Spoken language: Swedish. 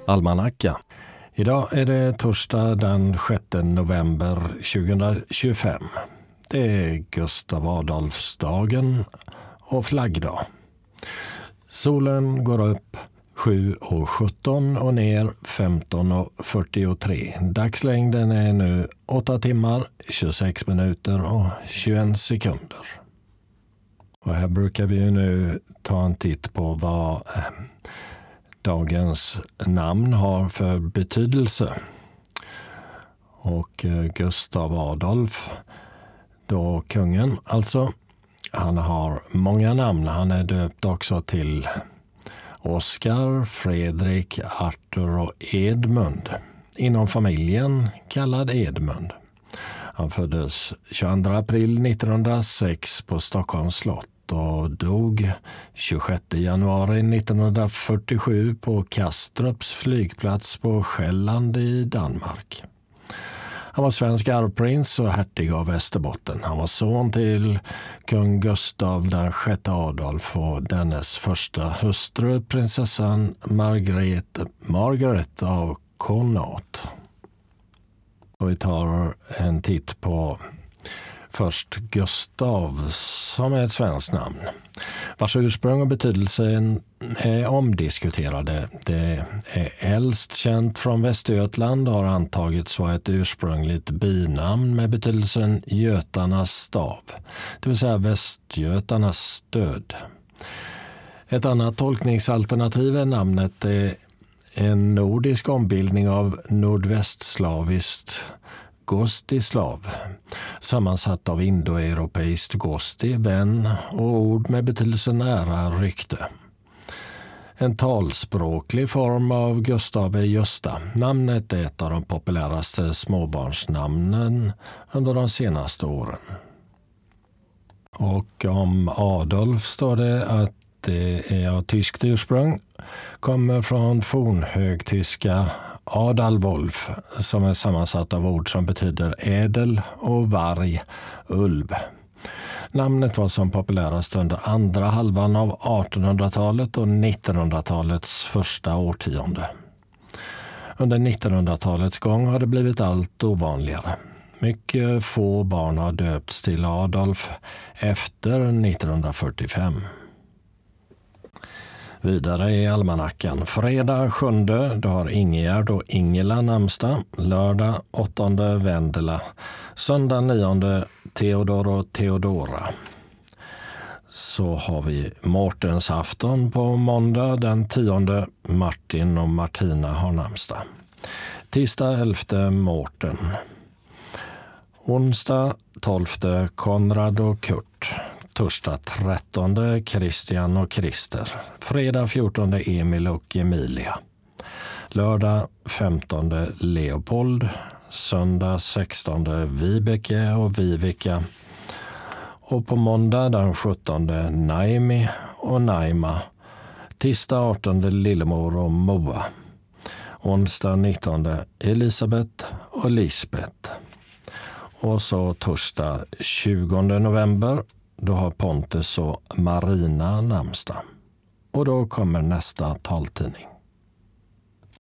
Almanacka. Idag är det torsdag den 6 november 2025. Det är Gustav Adolfsdagen och flaggdag. Solen går upp 7:17 och ner 15:43. Dagslängden är nu 8 timmar, 26 minuter och 21 sekunder. Och här brukar vi ju nu ta en titt på vad dagens namn har för betydelse. Och Gustav Adolf, då kungen alltså, han har många namn. Han är döpt också till Oscar, Fredrik, Arthur och Edmund. Inom familjen kallad Edmund. Han föddes 22 april 1906 på Stockholms slott och dog 26 januari 1947 på Kastrups flygplats på Själland i Danmark. Han var svensk arvprins och hertig av Västerbotten. Han var son till kung Gustav den 6 Adolf och dennes första hustru, prinsessan Margaret av Connaught. Och vi tar en titt på först Gustav, som är ett svenskt namn, vars ursprung och betydelse är omdiskuterade. Det är äldst känt från Västergötland och har antagits vara ett ursprungligt binamn med betydelsen Götarnas stav, det vill säga Västgötarnas stöd. Ett annat tolkningsalternativ är namnet är en nordisk ombildning av nordvästslaviskt Gostislav, sammansatt av indoeuropeiskt gosti, vän och ord med betydelsen ära, rykte. En talspråklig form av Gustav är Gösta. Namnet är ett av de populäraste småbarnsnamnen under de senaste åren. Och om Adolf står det att det är av tyskt ursprung, kommer från fornhögtyska Adalwolf, som är sammansatt av ord som betyder ädel och varg, ulv. Namnet var som populärast under andra halvan av 1800-talet och 1900-talets första årtionde. Under 1900-talets gång har det blivit allt ovanligare. Mycket få barn har döpts till Adolf efter 1945. Vidare i almanackan. Fredag 7, då har Ingegärd och Ingela namnsdag. Lördag 8 Vendela. Söndag 9 Theodor och Theodora. Så har vi Mårtens afton på måndag den 10. Martin och Martina har namnsdag. Tisdag 11 Mårten. Onsdag 12 Konrad och Kurt. Torsdag 13 Christian och Christer. Fredag 14 Emil och Emilia. Lördag 15 Leopold. Söndag 16 Vibeke och Viveka. Och på måndag den 17 Naimi och Naima. Tisdag 18 Lillemor och Moa. Onsdag 19 Elisabeth och Lisbeth. Och så torsdag 20 november. Då har Pontus och Marina namnsdag. Och då kommer nästa taltidning.